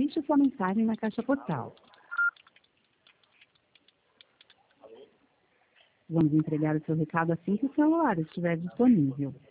deixe sua mensagem na caixa postal. Vamos entregar o seu recado assim que o celular estiver disponível.